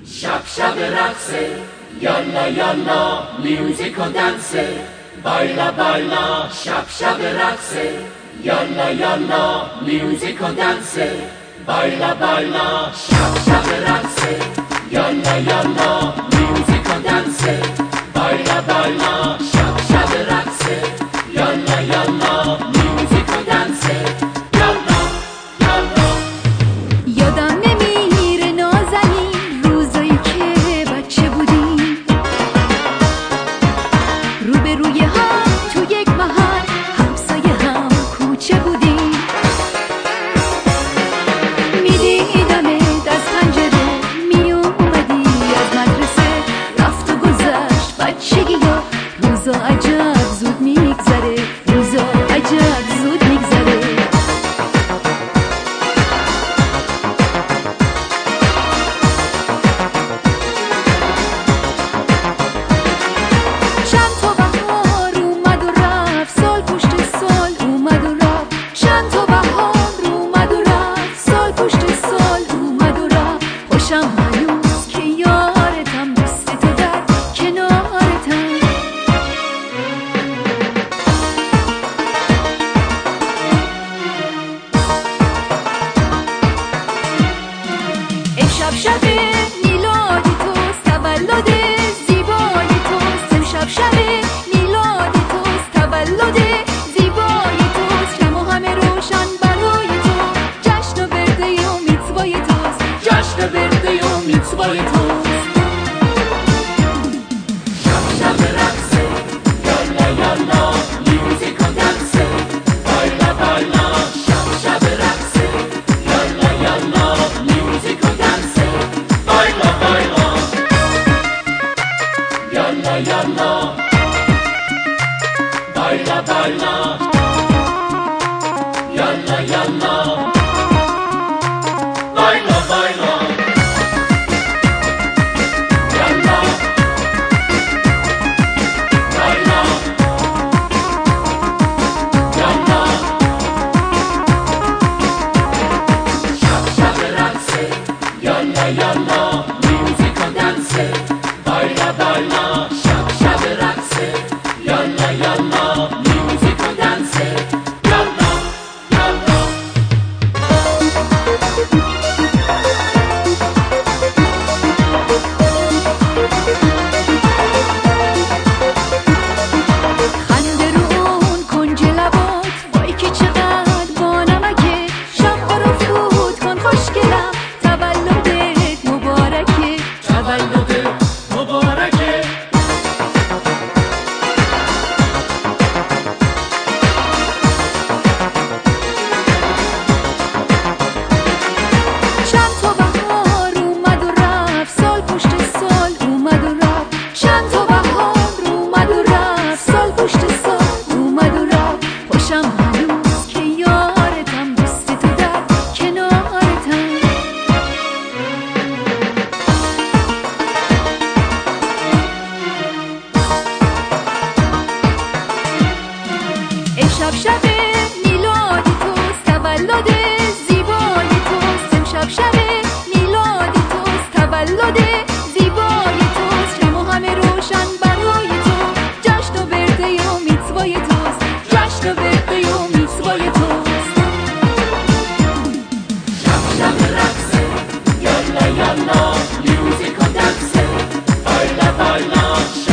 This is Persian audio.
شب شب رقصه، یالا یالا میوزیک و دنسه، بایلا بایلا. شب شب رقصه، یالا یالا میوزیک و دنسه، بایلا بایلا. شب شب رقصه، یالا یالا میوزیک و دنسه، بایلا بایلا. شب شب رقصه، یالا یالا میوزیک و دنسه، یالا یالا. یادم نمیره نازنین روزایی که بچه بودیم، روبروی هم تو یک محل همسایه هم کوچه بودیم. میدیدمت از پنجره میومدی از مدرسه، رفت و گذشت بچگی ها، روزا عجب زود میگذره، روزا عجب زود میگذره. چند تا بهار اومد و رفت، سال پشت سال اومد و رفت. چند تا بهار اومد و رفت، سال پشت سال اومد و رفت. خوشم هنوز که یارتم، دوست تو در کنارتم. امشب شب میلاد توست، تولد زیبای توست. امشب شب میلاد توست، تولد زیبای توست. شمع همه روشن برای تو، جشن و برده و میتوای توست، جشن برده و میتوای توست. شب شب رقصه، یالا یالا میوزیک و دنسه، بایلا بایلا. شب شب رقصه، یالا یالا میوزیک و دنسه، بایلا بایلا. یالا یالا بایلا بایلا. یالا یالا بایلا بایلا. یالا بایلا. یالا. شب شب رقصه، یالا یالا میوزیک و دنسه، بایلا بایلا. شب شب رقصه، یالا یالا میوزیک و دنسه، یالا یالا. خنده رو اون کنج لبات، وای که چقدر با نمکه. شب رو فوت کن خوشگلم، تولدت مبارکه، تولدت مبارکه. چند تا بهار اومد و رفت، سال پشت سال اومد و رفت. چند تا بهار اومد و رفت، سال پشت سال اومد و رفت. خوشم هنوز که یارتم، دوست تو در کنارتم. امشب شب میلاد توست، تولد زیبای توست. امشب شب میلاد توست، تولد زیبای توست. شمع همه روشن برای تو، جشن و برده و میتوای توست، جشن و برده و میتوای توست. شب شب رقصه، یالا یالا میوزیک و دنسه، بایلا بایلا.